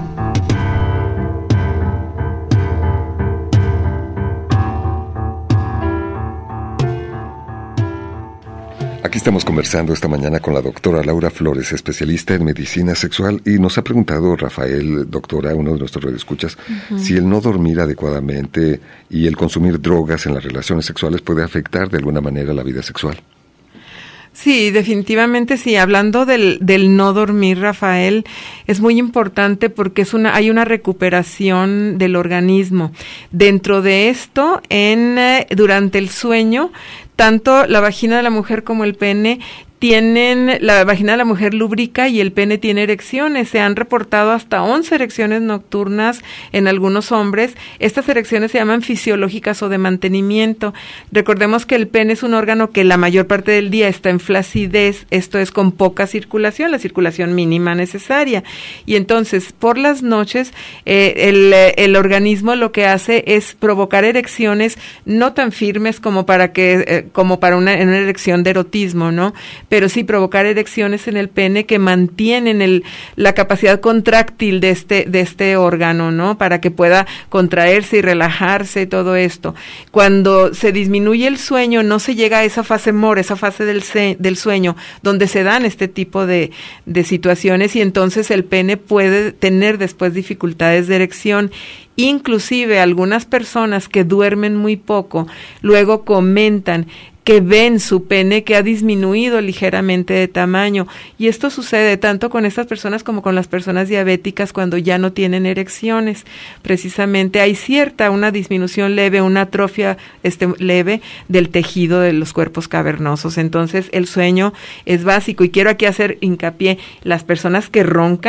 Aquí estamos conversando esta mañana con la doctora Laura Flores, especialista en medicina sexual, y nos ha preguntado Rafael, doctora, uno de nuestros radioescuchas, si el no dormir adecuadamente y el consumir drogas en las relaciones sexuales puede afectar de alguna manera la vida sexual. Sí, definitivamente sí. Hablando del no dormir, Rafael, es muy importante porque hay una recuperación del organismo. Dentro de esto, durante el sueño, tanto la vagina de la mujer como el pene la vagina de la mujer lubrica y el pene tiene erecciones. Se han reportado hasta 11 erecciones nocturnas en algunos hombres. Estas erecciones se llaman fisiológicas o de mantenimiento. Recordemos que el pene es un órgano que la mayor parte del día está en flacidez, esto es con poca circulación, la circulación mínima necesaria. Y entonces, por las noches, el organismo lo que hace es provocar erecciones no tan firmes como para una erección de erotismo, ¿no? Pero sí provocar erecciones en el pene que mantienen la capacidad contráctil de este órgano, ¿no? Para que pueda contraerse y relajarse y todo esto. Cuando se disminuye el sueño, no se llega a esa fase MOR, esa fase del sueño, donde se dan este tipo de situaciones, y entonces el pene puede tener después dificultades de erección. Inclusive algunas personas que duermen muy poco, luego comentan que ven su pene que ha disminuido ligeramente de tamaño, y esto sucede tanto con estas personas como con las personas diabéticas cuando ya no tienen erecciones. Precisamente hay una disminución leve, una atrofia leve del tejido de los cuerpos cavernosos. Entonces el sueño es básico, y quiero aquí hacer hincapié: las personas que roncan,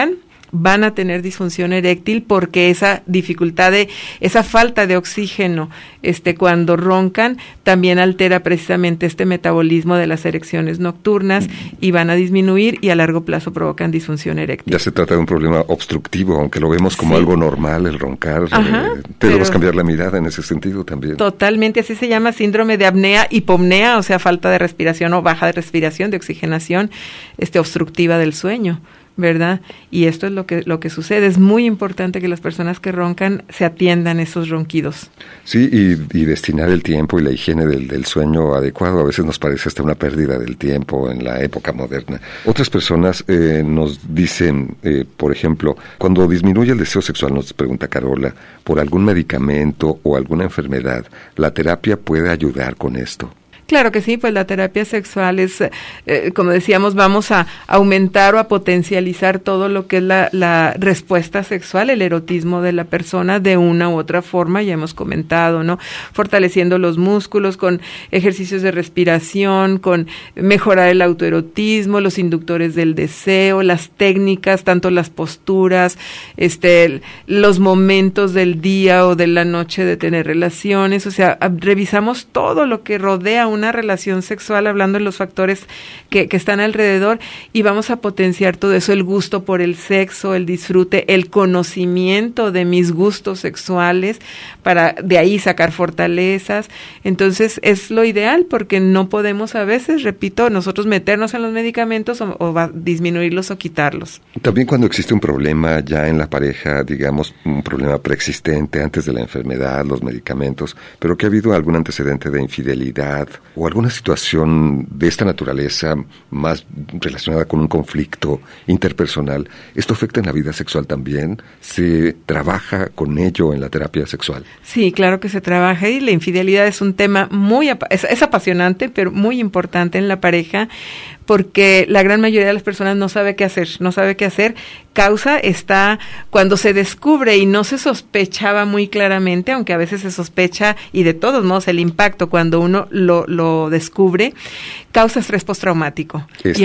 van a tener disfunción eréctil porque esa dificultad esa falta de oxígeno, cuando roncan, también altera precisamente este metabolismo de las erecciones nocturnas y van a disminuir y a largo plazo provocan disfunción eréctil. Ya se trata de un problema obstructivo, aunque lo vemos como algo normal, el roncar. Ajá, debemos cambiar la mirada en ese sentido también. Totalmente, así se llama síndrome de apnea, hipopnea, o sea, falta de respiración o baja de respiración, de oxigenación, obstructiva del sueño, ¿verdad? Y esto es lo que sucede. Es muy importante que las personas que roncan se atiendan esos ronquidos. Sí, y destinar el tiempo y la higiene del sueño adecuado. A veces nos parece hasta una pérdida del tiempo en la época moderna. Otras personas nos dicen, por ejemplo, cuando disminuye el deseo sexual, nos pregunta Carola, por algún medicamento o alguna enfermedad, ¿la terapia puede ayudar con esto? Claro que sí, pues la terapia sexual es, como decíamos, vamos a aumentar o a potencializar todo lo que es la respuesta sexual, el erotismo de la persona de una u otra forma, ya hemos comentado, ¿no? Fortaleciendo los músculos con ejercicios de respiración, con mejorar el autoerotismo, los inductores del deseo, las técnicas, tanto las posturas, los momentos del día o de la noche de tener relaciones, o sea, revisamos todo lo que rodea una relación sexual, hablando de los factores que están alrededor, y vamos a potenciar todo eso, el gusto por el sexo, el disfrute, el conocimiento de mis gustos sexuales, para de ahí sacar fortalezas. Entonces es lo ideal, porque no podemos a veces, repito, nosotros meternos en los medicamentos o disminuirlos o quitarlos. También cuando existe un problema ya en la pareja, digamos, un problema preexistente antes de la enfermedad, los medicamentos, pero que ha habido algún antecedente de infidelidad o alguna situación de esta naturaleza más relacionada con un conflicto interpersonal, ¿esto afecta en la vida sexual también? ¿Se trabaja con ello en la terapia sexual? Sí, claro que se trabaja, y la infidelidad es un tema es apasionante, pero muy importante en la pareja, porque la gran mayoría de las personas no sabe qué hacer. Causa está cuando se descubre y no se sospechaba muy claramente, aunque a veces se sospecha, y de todos modos el impacto cuando uno lo descubre, causa estrés postraumático.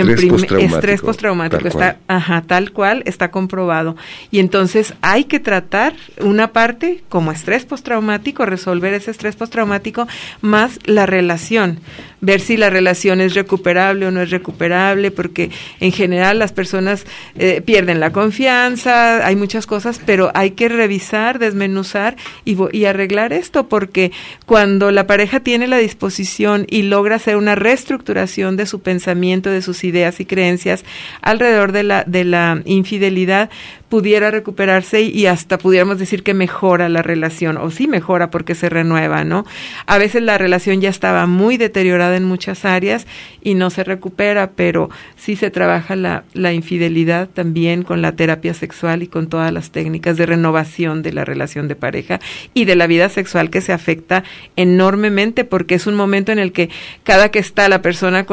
Estrés postraumático está, tal cual, está comprobado. Y entonces hay que tratar una parte como estrés postraumático, resolver ese estrés postraumático, más la relación, ver si la relación es recuperable o no es recuperable, porque en general las personas pierden la confianza, hay muchas cosas, pero hay que revisar, desmenuzar y arreglar esto, porque cuando la pareja tiene la disposición y logra hacer una reestructuración de su pensamiento, de sus ideas y creencias alrededor de la infidelidad, pudiera recuperarse y hasta pudiéramos decir que mejora la relación, o sí mejora porque se renueva, ¿no? A veces la relación ya estaba muy deteriorada en muchas áreas y no se recupera, pero sí se trabaja la infidelidad también con la terapia sexual y con todas las técnicas de renovación de la relación de pareja y de la vida sexual, que se afecta enormemente, porque es un momento en el que cada que está la persona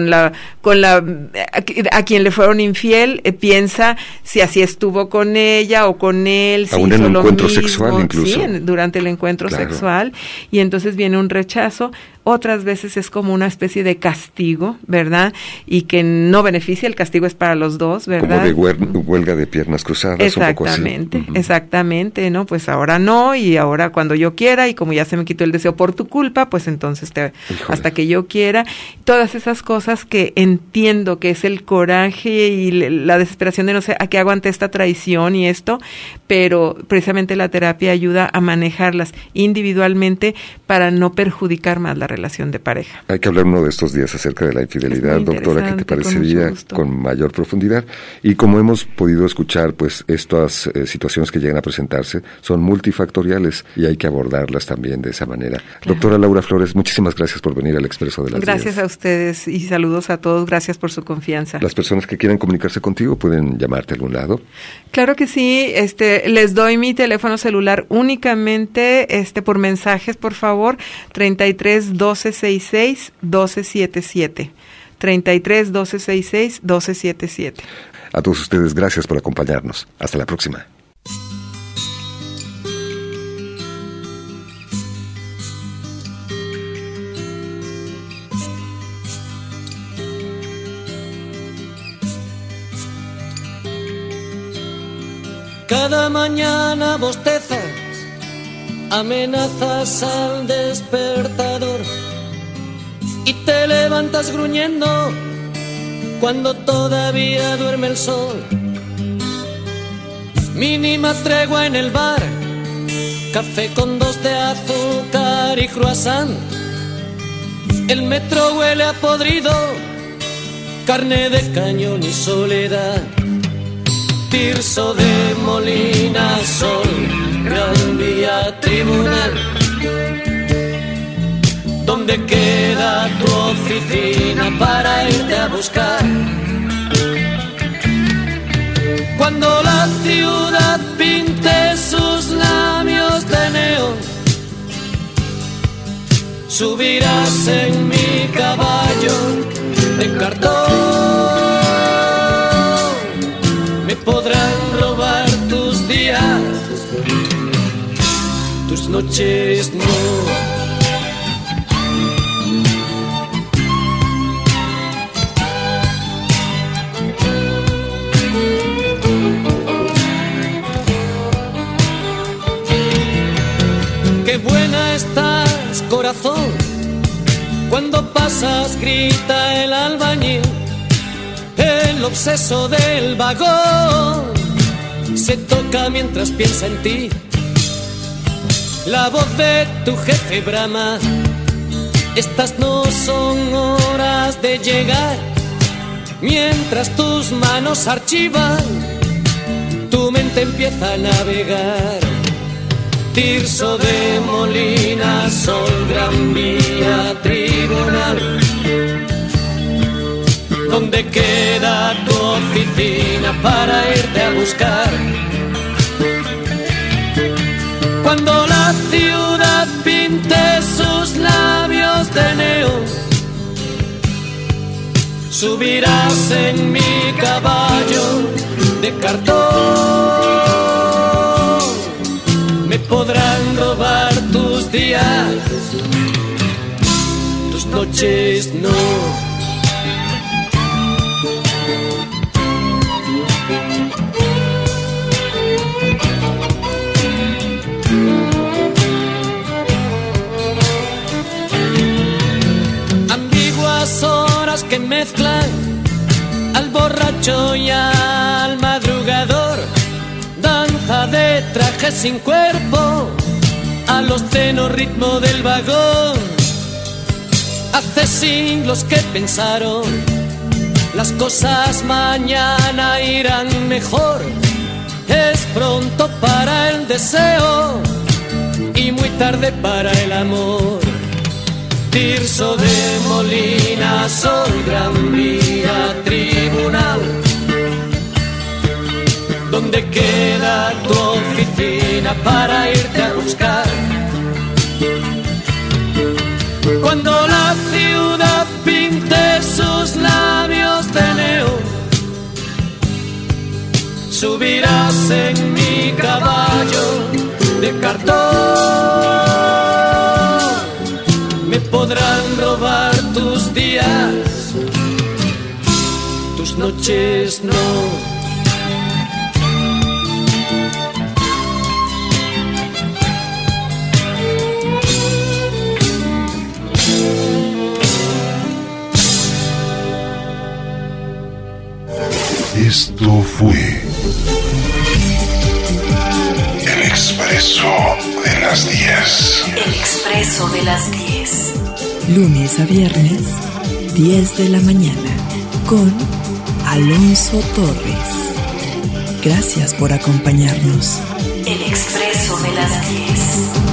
a quien le fueron infiel, piensa si así estuvo con ella o con él, si aún en el encuentro sexual incluso. Sí, durante el encuentro sexual, y entonces viene un rechazo. Otras veces es como una especie de castigo, ¿verdad? Y que no beneficia, el castigo es para los dos, ¿verdad? Como de huelga de piernas cruzadas, exactamente, un poco así. Exactamente, ¿no? Pues ahora no, y ahora cuando yo quiera, y como ya se me quitó el deseo por tu culpa, pues entonces hasta que yo quiera. Todas esas cosas que entiendo que es el coraje y la desesperación de no sé a qué hago ante esta traición y esto, pero precisamente la terapia ayuda a manejarlas individualmente para no perjudicar más la relación de pareja. Hay que hablar uno de estos días acerca de la infidelidad, doctora, ¿qué te parecería? Con mayor profundidad. Y como hemos podido escuchar, pues estas situaciones que llegan a presentarse son multifactoriales y hay que abordarlas también de esa manera. Claro. Doctora Laura Flores, muchísimas gracias por venir al Expreso de las 10. Gracias a ustedes y saludos a todos, gracias por su confianza. Las personas que quieran comunicarse contigo pueden llamarte a algún lado. Claro que sí, les doy mi teléfono celular únicamente por mensajes, por favor, 33 12 66 12 77. 33 12 66 12 77. A todos ustedes, gracias por acompañarnos. Hasta la próxima. Cada mañana bostezas, amenazas al despertador y te levantas gruñendo cuando todavía duerme el sol. Mínima tregua en el bar, café con 2 de azúcar y croissant. El metro huele a podrido, carne de cañón y soledad. Tirso de Molina, Sol, Gran Vía, Tribunal. ¿Dónde queda tu oficina para irte a buscar? Cuando la ciudad pinte sus labios de neón, subirás en mi caballo de cartón. Me podrán robar tus días, tus noches no. Qué buena estás, corazón. Cuando pasas grita el albañil. El obseso del vagón se toca mientras piensa en ti. La voz de tu jefe brama. Estas no son horas de llegar. Mientras tus manos archivan, tu mente empieza a navegar. Tirso de Molina, Sol, Gran Vía, Tribunal. ¿Dónde queda tu oficina para irte a buscar? Cuando la ciudad pinte sus labios de neón, subirás en mi caballo de cartón. Me podrán robar tus días, tus noches no. Ambiguas horas que mezclan al borracho y al madrugador. Danza de trajes sin cuerpo al obsceno ritmo del vagón. Hace siglos que pensaron las cosas mañana irán mejor. Es pronto para el deseo y muy tarde para el amor. Tirso de Molina, Sol, Gran Vía, Tribunal. ¿Dónde queda tu oficina para irte a buscar? Cuando la ciudad pinte sus labios de neón, subirás en mi caballo de cartón. Me podrán robar tus días, tus noches no. Esto fue El Expreso de las 10. El Expreso de las 10. Lunes a viernes, 10 de la mañana, con Alonso Torres. Gracias por acompañarnos. El Expreso de las 10.